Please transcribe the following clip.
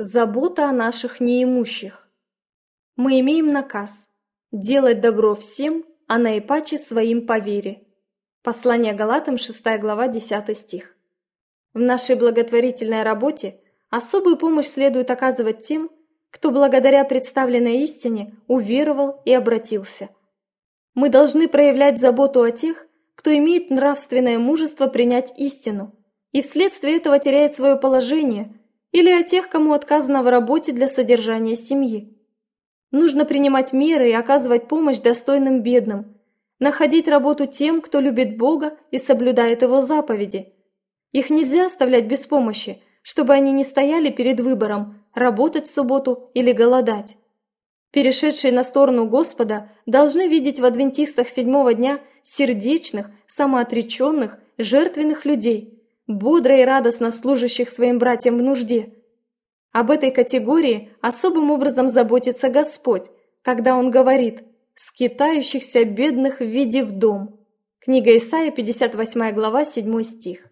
Забота о наших неимущих. Мы имеем наказ делать добро всем, а наипаче своим по вере. Послание Галатам, 6 глава, 10 стих. В нашей благотворительной работе особую помощь следует оказывать тем, кто благодаря представленной истине уверовал и обратился. Мы должны проявлять заботу о тех, кто имеет нравственное мужество принять истину и вследствие этого теряет свое положение, или о тех, кому отказано в работе для содержания семьи. Нужно принимать меры и оказывать помощь достойным бедным, находить работу тем, кто любит Бога и соблюдает Его заповеди. Их нельзя оставлять без помощи, чтобы они не стояли перед выбором – работать в субботу или голодать. Перешедшие на сторону Господа должны видеть в адвентистах седьмого дня сердечных, самоотреченных, жертвенных людей, бодро и радостно служащих своим братьям в нужде. Об этой категории особым образом заботится Господь, когда Он говорит «скитающихся бедных введи в дом». Книга Исайя, 58 глава, 7 стих.